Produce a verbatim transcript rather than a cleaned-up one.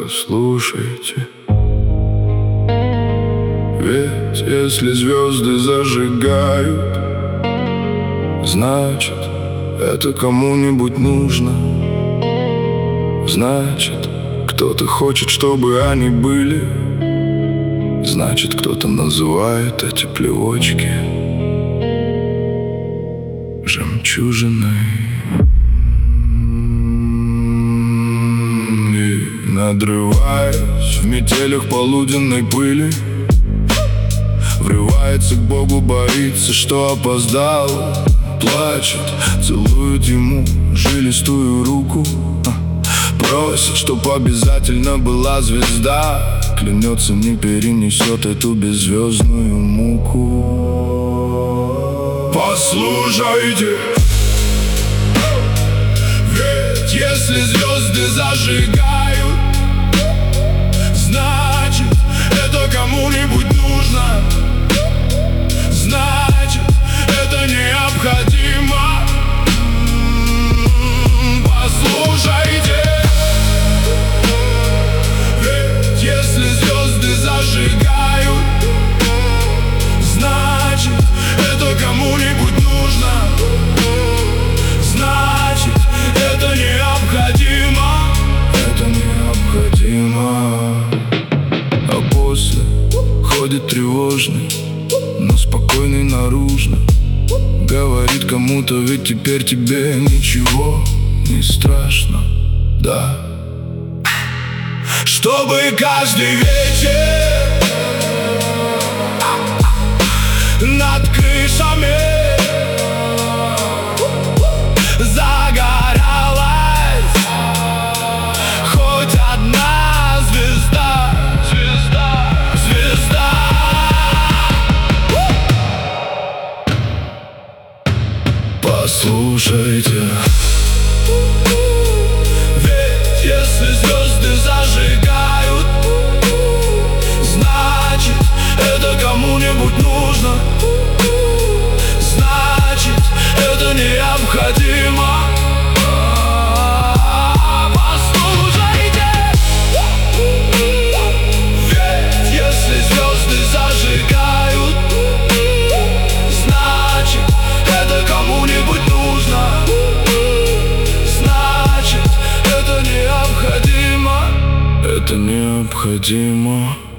послушайте. Ведь если звезды зажигают, значит, это кому-нибудь нужно. Значит, кто-то хочет, чтобы они были. Значит, кто-то называет эти плевочки жемчужиной. И надрываясь в метелях полуденной пыли, врывается к Богу, боится, что опоздал. Плачет, целует ему жилистую руку, просит, чтоб обязательно была звезда. Клянется, не перенесет эту беззвездную муку. Послушайте, ведь если звезды зажигают, значит, это кому-нибудь нужно. Значит, это необходимо. Послушайте, ведь если звезды зажигают, значит, это кому-нибудь нужно. Значит, это необходимо. Это необходимо. А после ходит тревожный, но спокойный наружно. Говорит кому-то, ведь теперь тебе ничего не страшно, да. Чтобы каждый вечер над крышами загоралась хоть одна звезда. Звезда, звезда. Послушайте, ведь если звезды зажигают, значит, это кому-нибудь нужно. Значит, это необходимо. Послушайте, ведь если звезды зажигают, значит, это кому-нибудь нужно. Значит, это необходимо. Это необходимо.